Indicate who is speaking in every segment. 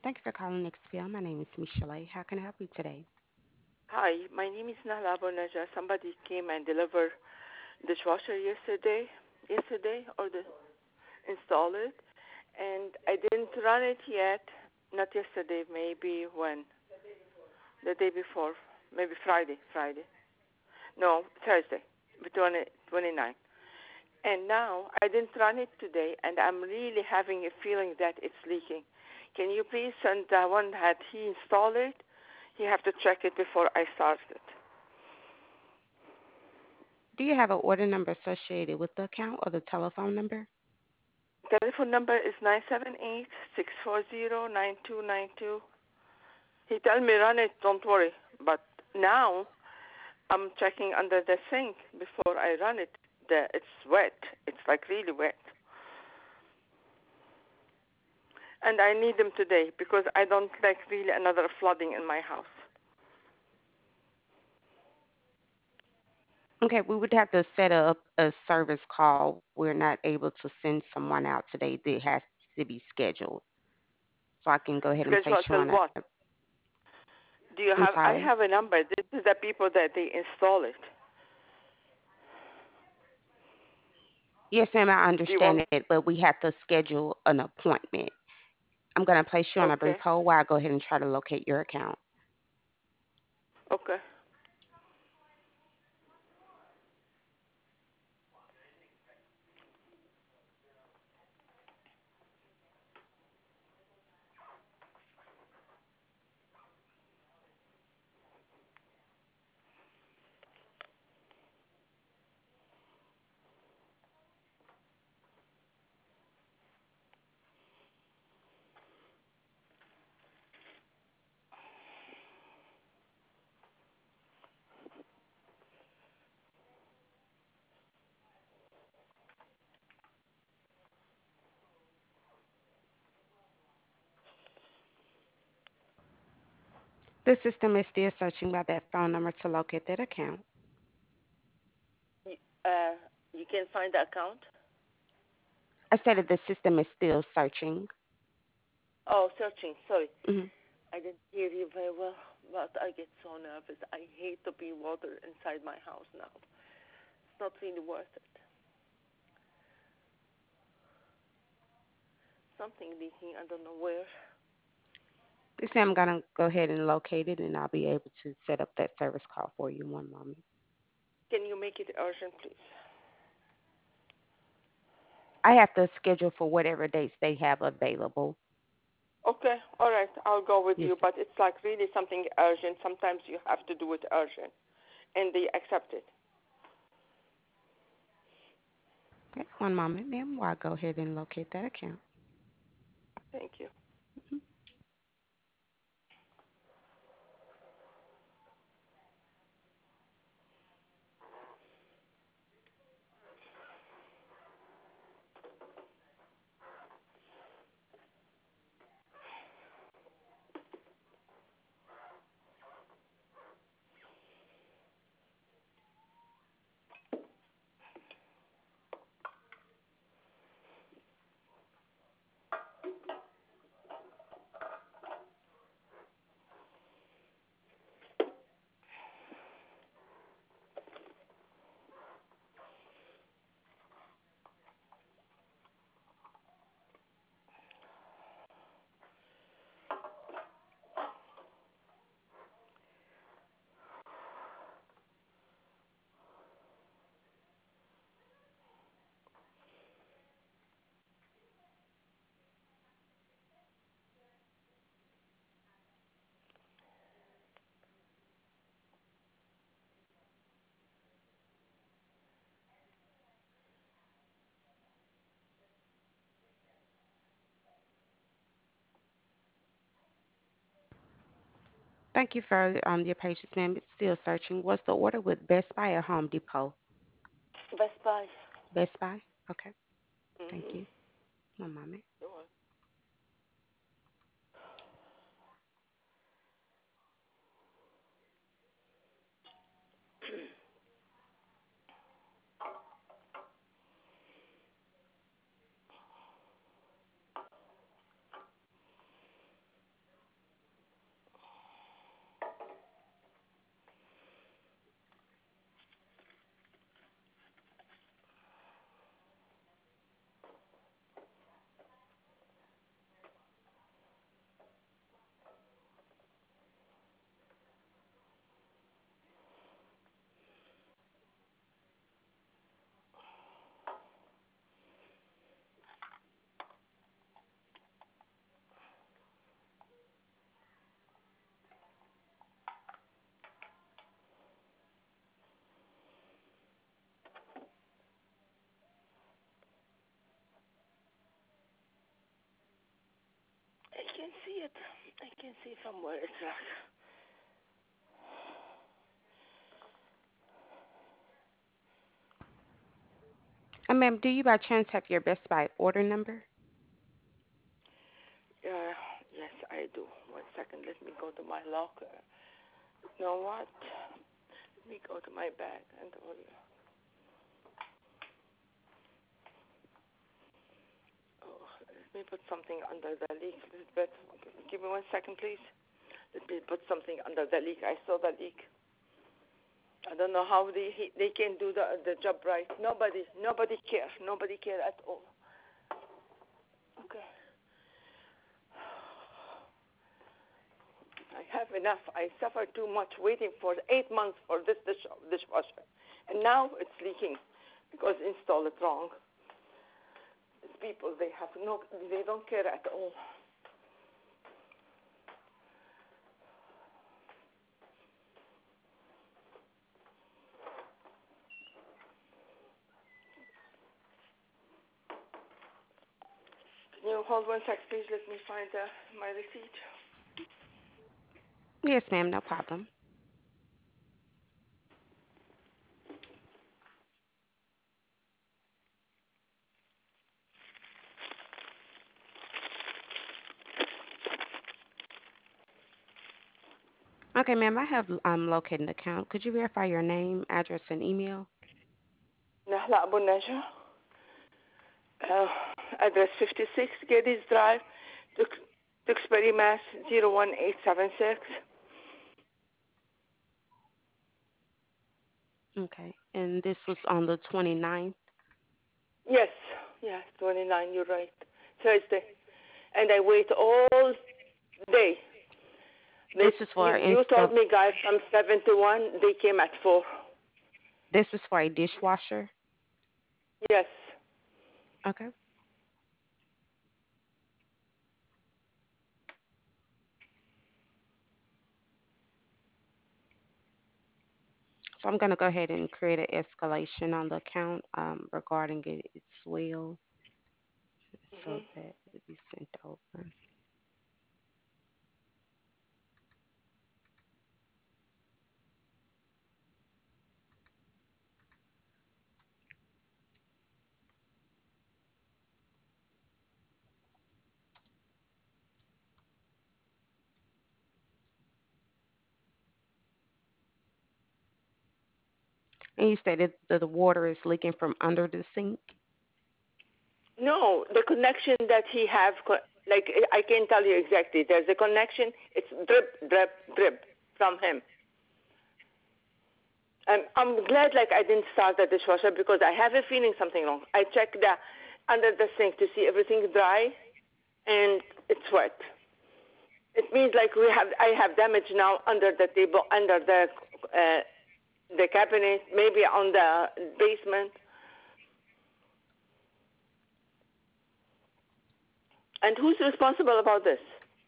Speaker 1: Thank you for calling XPL. My name is Michelle. How can I help you today?
Speaker 2: Hi, my name is Nahla Bonaja. Somebody came and delivered dishwasher yesterday or the install it, and I didn't run it yet. Not yesterday, maybe when the day before, maybe Friday. No, Thursday, the 29. And now I didn't run it today, and I'm really having a feeling that it's leaking. Can you please send the one that he installed it? He have to check it before I start it.
Speaker 1: Do you have an order number associated with the account or the telephone number?
Speaker 2: Telephone number is 978-640-9292. He tell me run it, don't worry. But now I'm checking under the sink before I run it. It's wet. It's like really wet. And I need them today because I don't like really another flooding in my house.
Speaker 1: Okay, we would have to set up a service call. We're not able to send someone out today that has to be scheduled. So I can go ahead and
Speaker 2: Schedule
Speaker 1: place you
Speaker 2: till
Speaker 1: on a.
Speaker 2: what? Do you
Speaker 1: I'm
Speaker 2: have? I
Speaker 1: sorry.
Speaker 2: have a number. This is the people that they install it.
Speaker 1: Yes, ma'am, I
Speaker 2: Do you want?
Speaker 1: understand it, but we have to schedule an appointment. I'm going to place you on a brief
Speaker 2: Okay.
Speaker 1: hold while I go ahead and try to locate your account.
Speaker 2: Okay.
Speaker 1: The system is still searching by that phone number to locate that account.
Speaker 2: Uh, you can find the account.
Speaker 1: I said that the system is still searching.
Speaker 2: Oh, searching. Sorry.
Speaker 1: Mhm.
Speaker 2: I didn't hear you very well, but I get so nervous. I hate to be water inside my house now. It's not really worth it. Something leaking, I don't know where.
Speaker 1: This I'm gonna go ahead and locate it, and I'll be able to set up that service call for you. One moment.
Speaker 2: Can you make it urgent, please?
Speaker 1: I have to schedule for whatever dates they have available.
Speaker 2: Okay, all right, I'll go with you,
Speaker 1: Yes.
Speaker 2: but it's like really something urgent. Sometimes you have to do it urgent, and they accept it.
Speaker 1: Okay, one moment, ma'am, while I go ahead and locate that account.
Speaker 2: Thank you.
Speaker 1: Mhm. Thank you for your patience, ma'am. It's still searching. Was the order with Best Buy or Home Depot?
Speaker 2: Best Buy.
Speaker 1: Best Buy. Okay. Thank
Speaker 2: Mhm.
Speaker 1: you. One moment.
Speaker 2: can see it. I can see somewhere it's like.
Speaker 1: Ma'am, do you by chance have your Best Buy order number?
Speaker 2: Yes, I do. 1 second. Let me go to my locker. You know what? Let me go to my bag and oh, let me put something under the leak. Elizabeth, give me 1 second, please. Let me put something under the leak. I saw the leak. I don't know how they can do the job right. Nobody cares. Nobody care at all. Okay. I have enough. I suffered too much waiting for 8 months for this dishwasher, and now it's leaking because installed it wrong. These people, they don't care at all. Can you hold 1 sec, please? Let me find my receipt.
Speaker 1: Yes, ma'am, no problem. Okay, ma'am, I have located an account. Could you verify your name, address, and email?
Speaker 2: Nahla Abu Najah, uh, address 56 Geddes Drive, Tewksbury, Mass. 01876.
Speaker 1: Okay, and this was on the 29th.
Speaker 2: Yes, 29. You're right. Thursday, and I wait all day.
Speaker 1: This is for
Speaker 2: You told
Speaker 1: install.
Speaker 2: me, guys, from 7 to 1. They came at 4.
Speaker 1: This is for a dishwasher.
Speaker 2: Yes.
Speaker 1: Okay. So I'm gonna go ahead and create an escalation on the account regarding it as well, so
Speaker 2: Mhm.
Speaker 1: that it be sent over. And you stated that the water is leaking from under the sink.
Speaker 2: No, the connection that he have, like I can tell you exactly. There's a connection. It's drip, drip, drip from him. I'm glad like I didn't start the dishwasher because I have a feeling something wrong. I checked the under the sink to see everything dry, and it's wet. It means like I have damage now under the table, under the cabinet, maybe on the basement. And who's responsible about this?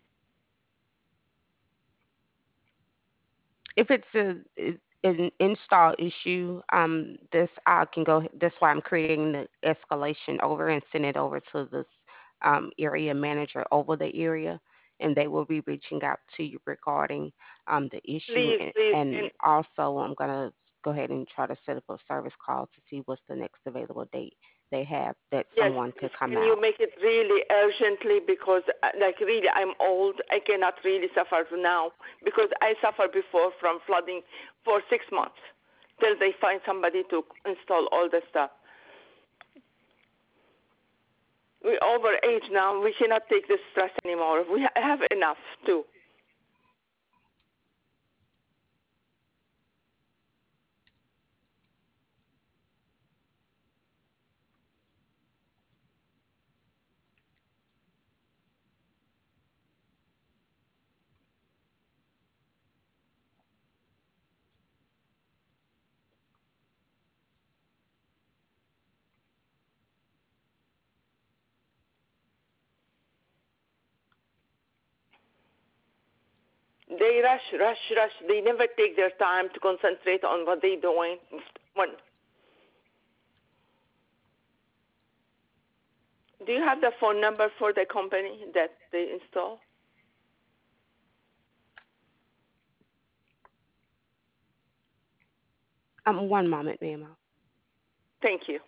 Speaker 1: If it's an install issue, this I can go. That's why I'm creating the escalation over and send it over to this area manager over the area, and they will be reaching out to you regarding the issue.
Speaker 2: Please,
Speaker 1: And,
Speaker 2: please,
Speaker 1: and also, I'm gonna go ahead and try to set up a service call to see what's the next available date they have that
Speaker 2: yes,
Speaker 1: someone
Speaker 2: please.
Speaker 1: could come
Speaker 2: Can you
Speaker 1: out.
Speaker 2: make it really urgently because, like, really, I'm old. I cannot really suffer now because I suffered before from flooding for 6 months till they find somebody to install all the stuff. We're over age now. We cannot take this stress anymore. We have enough too. They rush, rush, rush. They never take their time to concentrate on what they're doing. When, do you have the phone number for the company that they install?
Speaker 1: One moment, ma'am.
Speaker 2: Thank you.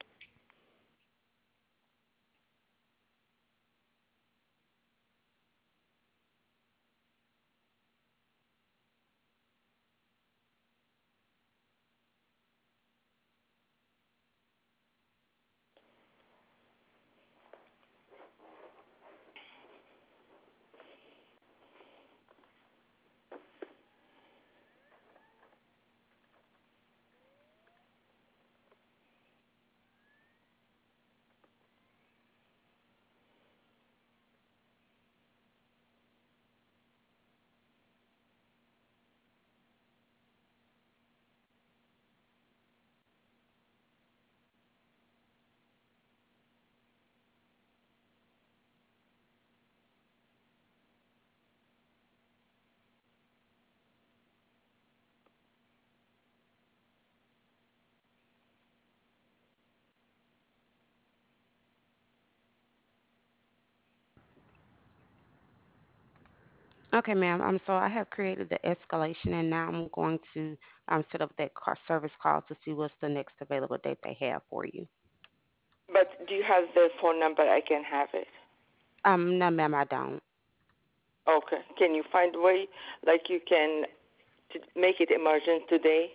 Speaker 1: Okay, ma'am. So I have created the escalation, and now I'm going to set up that service call to see what's the next available date they have for you.
Speaker 2: But do you have the phone number? I can have it.
Speaker 1: No, ma'am, I don't.
Speaker 2: Okay. Can you find a way, like you can, to make it emergent today?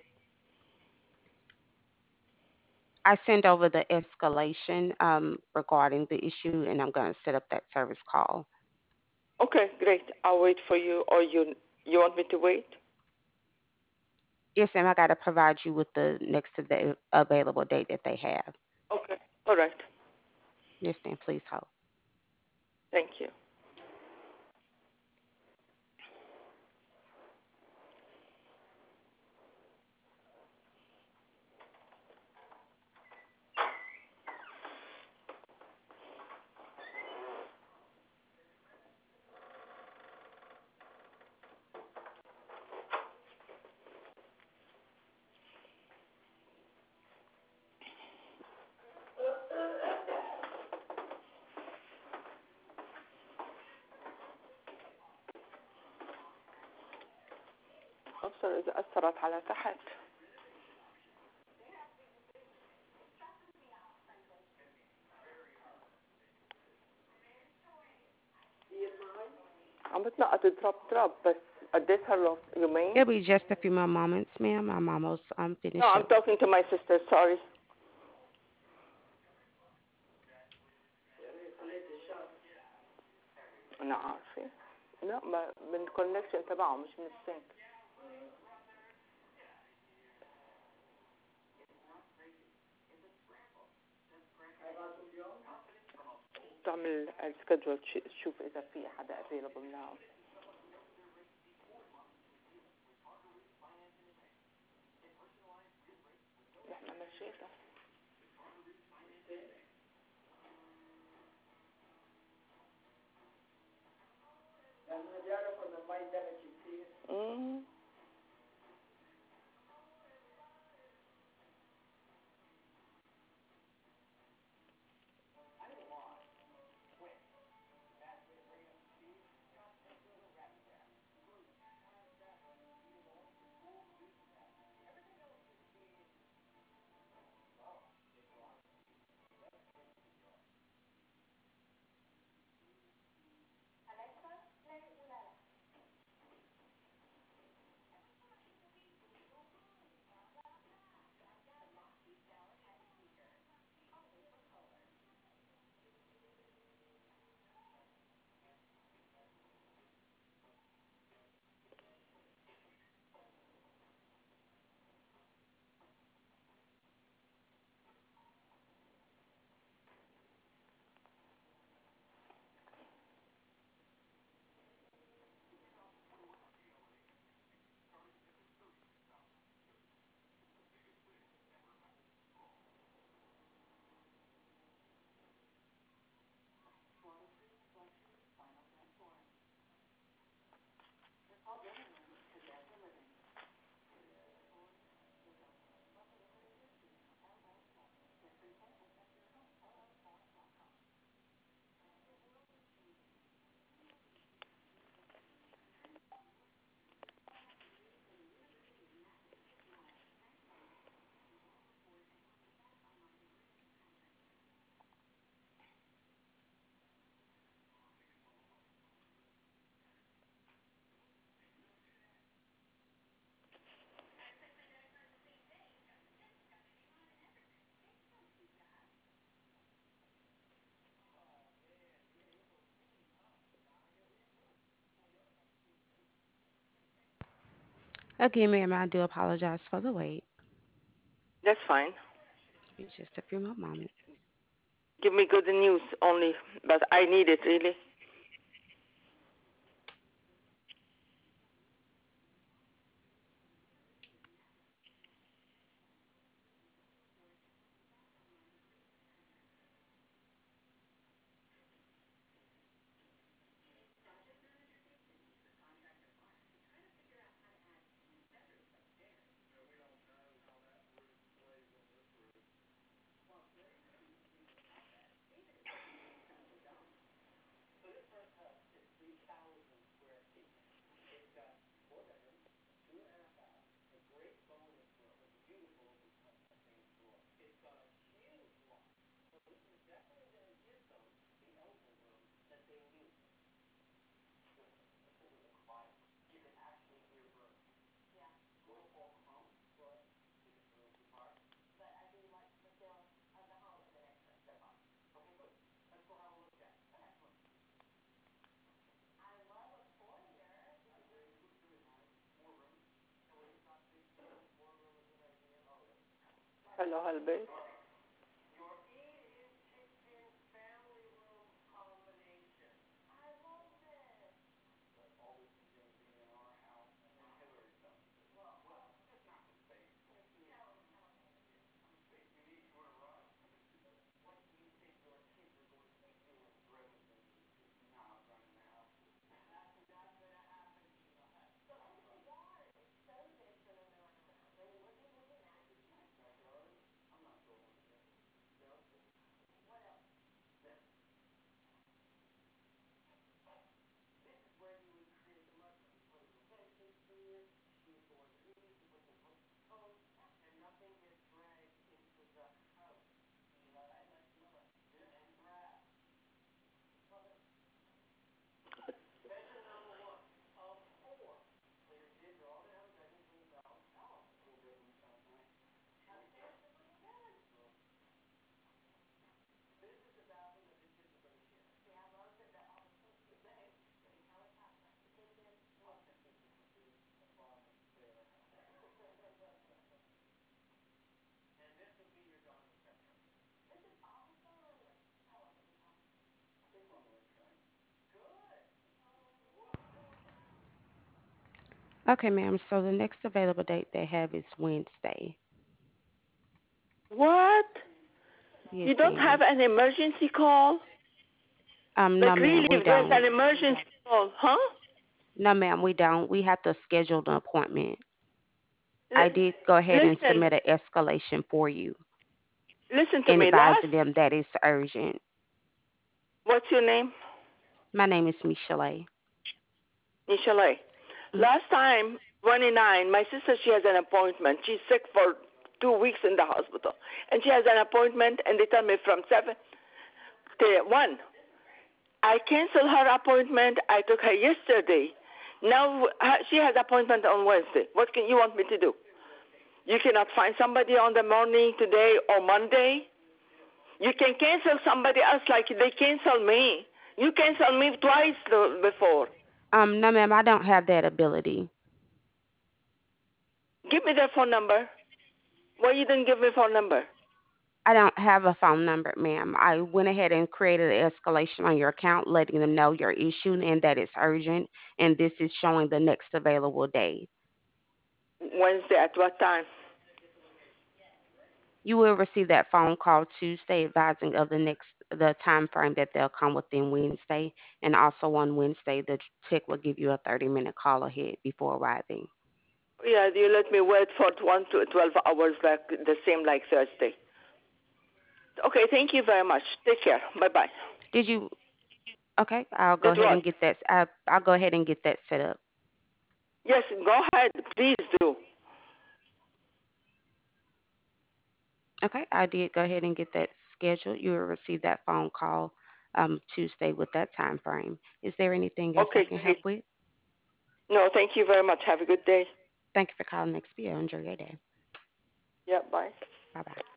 Speaker 1: I send over the escalation regarding the issue, and I'm going to set up that service call.
Speaker 2: Okay, great. I'll wait for you, or you want me to wait?
Speaker 1: Yes, ma'am. I got to provide you with the next available date that they have.
Speaker 2: Okay. All right.
Speaker 1: Yes, ma'am. Please hold.
Speaker 2: Thank you. أبصر إذا أثرت على تحت. عم بتنقط تراب تراب بس اديتها له يومين.
Speaker 1: It'll be just a few more moments, ma'am. I'm almost
Speaker 2: No,
Speaker 1: finished
Speaker 2: I'm
Speaker 1: up.
Speaker 2: talking to my sister. Sorry. أنا عارفة. لا ما من الكونكشن تبعه مش من السync. تعمل السكجول تشوف إذا في حدا available now. احنا مشيتها. امم
Speaker 1: Again, ma'am, I do apologize for the wait.
Speaker 2: That's fine.
Speaker 1: Be just a few more moments.
Speaker 2: Give me good news only, but I need it really. Hello, Albert.
Speaker 1: Okay, ma'am. So the next available date they have is Wednesday.
Speaker 2: What? You
Speaker 1: Yes,
Speaker 2: don't have
Speaker 1: ma'am.
Speaker 2: an emergency call?
Speaker 1: No,
Speaker 2: Like
Speaker 1: ma'am,
Speaker 2: really,
Speaker 1: we
Speaker 2: if there's
Speaker 1: don't.
Speaker 2: an emergency call, huh?
Speaker 1: No, ma'am, we don't. We have to schedule the appointment. I
Speaker 2: L-
Speaker 1: did go ahead and
Speaker 2: listen,
Speaker 1: submit an escalation for you
Speaker 2: listen to
Speaker 1: and
Speaker 2: me.
Speaker 1: advising them that it's urgent.
Speaker 2: What's your name?
Speaker 1: My name is Michelle.
Speaker 2: Nichelle.
Speaker 1: Mhm.
Speaker 2: Last time, 29, my sister, she has an appointment. She's sick for 2 weeks in the hospital. And she has an appointment, and they tell me from 7 to 1. I canceled her appointment. I took her yesterday. Now she has appointment on Wednesday. What can you want me to do? You cannot find somebody on the morning today or Monday. You can cancel somebody else like they cancel me. You canceled me twice before.
Speaker 1: No, ma'am, I don't have that ability.
Speaker 2: Give me their phone number. Why you didn't give me phone number?
Speaker 1: I don't have a phone number, ma'am. I went ahead and created an escalation on your account, letting them know your issue and that it's urgent, and this is showing the next available day.
Speaker 2: Wednesday at what time?
Speaker 1: You will receive that phone call Tuesday advising of the time frame that they'll come within Wednesday, and also on Wednesday the tech will give you a 30-minute call ahead before arriving.
Speaker 2: Yeah, you let me wait for 1 to 12 hours like the same like Thursday. Okay, thank you very much. Take care. Bye bye.
Speaker 1: Did you? Okay, I'll go
Speaker 2: That
Speaker 1: ahead
Speaker 2: what?
Speaker 1: and get that. I'll go ahead and get that set up.
Speaker 2: Yes, go ahead. Please do.
Speaker 1: Okay, I did go ahead and get that scheduled. You will receive that phone call Tuesday with that time frame. Is there anything else I
Speaker 2: Okay,
Speaker 1: can help
Speaker 2: great.
Speaker 1: with?
Speaker 2: No, thank you very much. Have a good day.
Speaker 1: Thank you for calling XPO. Enjoy your day.
Speaker 2: Yeah, bye.
Speaker 1: Bye bye.